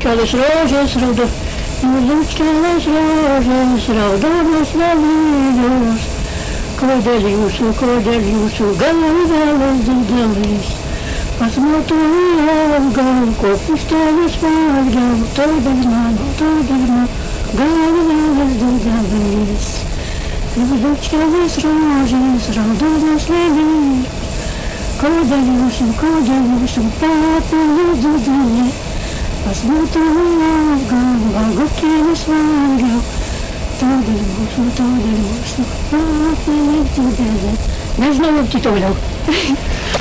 kelias rožes rauda, jūras kelias rožes raudonas lelījos. Kodēļ jūsu galvēles dzirdēlīs, pasmotoju apgalu, kopus tevis pārģēlu, tādēļ man galvēles dzirdēlīs. Jūras kelias rožes raudonas lelījos. Kodēļ jūsu pārģēlu dzirdēlīs, pasmotoju apgalu, kopus pārģēlu. Tādēļ mūsu, Nežinau, jak ti to udělal.